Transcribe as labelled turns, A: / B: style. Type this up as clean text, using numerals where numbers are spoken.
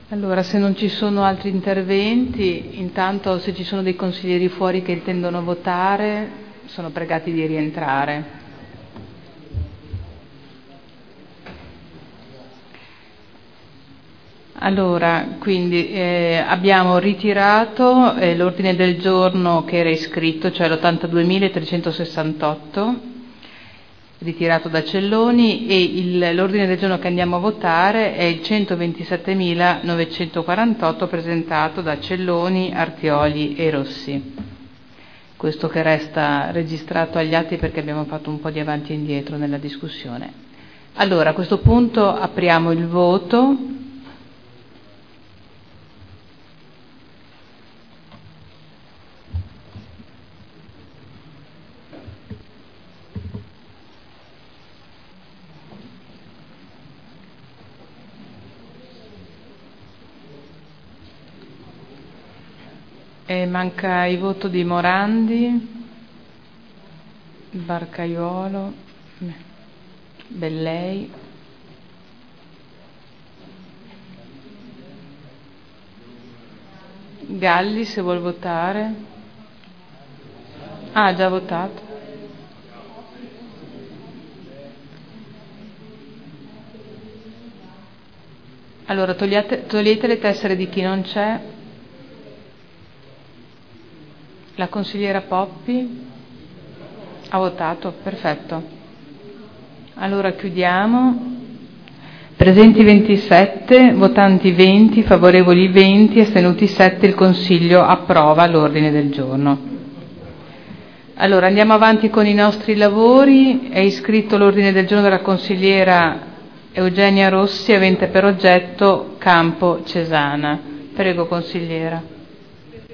A: Allora, se non ci sono altri interventi, intanto se ci sono dei consiglieri fuori che intendono votare, sono pregati di rientrare. Allora, quindi abbiamo ritirato l'ordine del giorno che era iscritto, cioè l'82.368, ritirato da Celloni, e l'ordine del giorno che andiamo a votare è il 127.948 presentato da Celloni, Artioli e Rossi. Questo che resta registrato agli atti perché abbiamo fatto un po' di avanti e indietro nella discussione. Allora, a questo punto apriamo il voto. Manca il voto di Morandi, Barcaiuolo, Bellei. Galli, se vuol votare. Ah, ha già votato. Allora, togliete le tessere di chi non c'è. La consigliera Poppi ha votato, perfetto. Allora chiudiamo. Presenti 27, votanti 20, favorevoli 20, astenuti 7. Il Consiglio approva l'ordine del giorno. Allora andiamo avanti con i nostri lavori. È iscritto l'ordine del giorno della consigliera Eugenia Rossi, avente per oggetto Campo Cesana. Prego, consigliera.